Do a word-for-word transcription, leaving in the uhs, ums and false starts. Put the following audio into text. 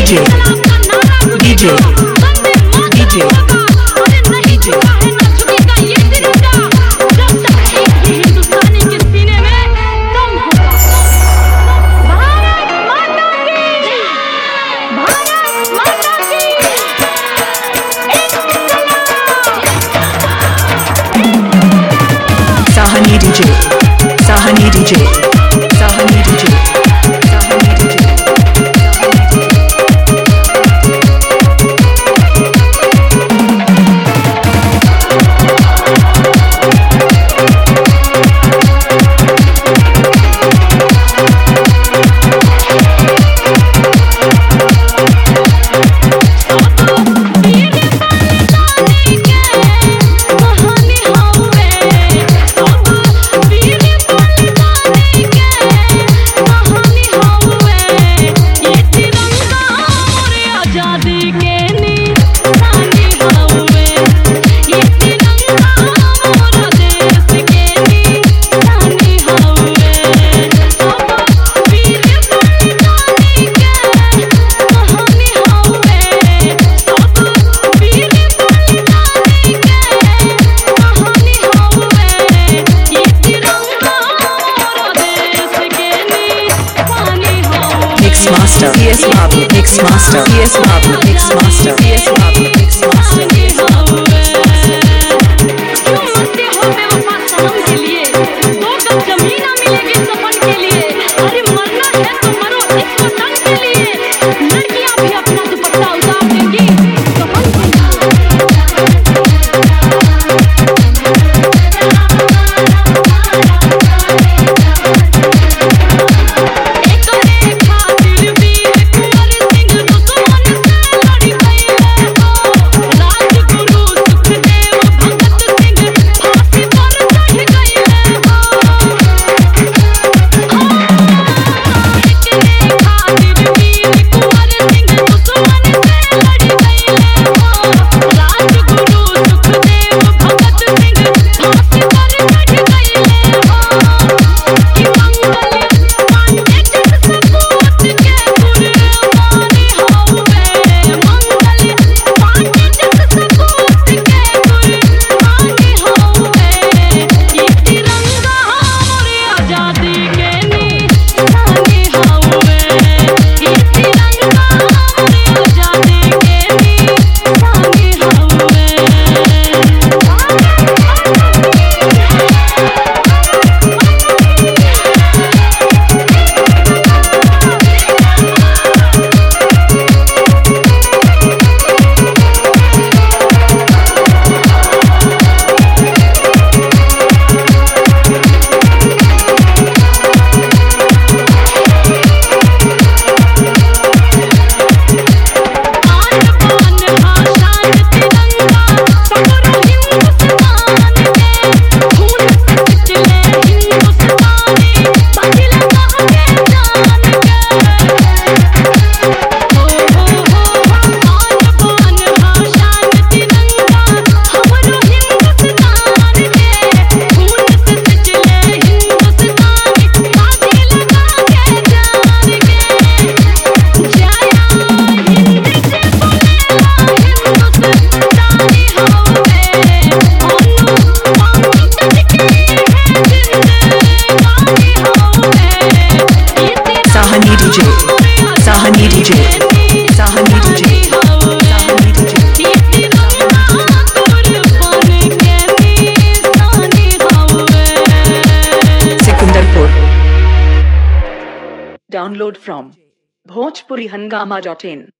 DJ DJ DJ DJ Sahni DJ Sahni DJ Sahni DJ Sahni DJ Master P S Babu Mix Master P S Babu Mix Master P S Babu Mix Master P S Babu क्यों मरते हो बेवफा सनम के लिए दो गज जमीन ना मिलेगी सपन के लिए अरे मरना है तो मरो इस वतन के लिए लड़कियां भी अपना दुपट्टा उतार देंगी कफन के Sahni DJ Sahni DJ Sahni DJ Sahni DJ Sikandarpur download from Bhojpuri Hungama dot in.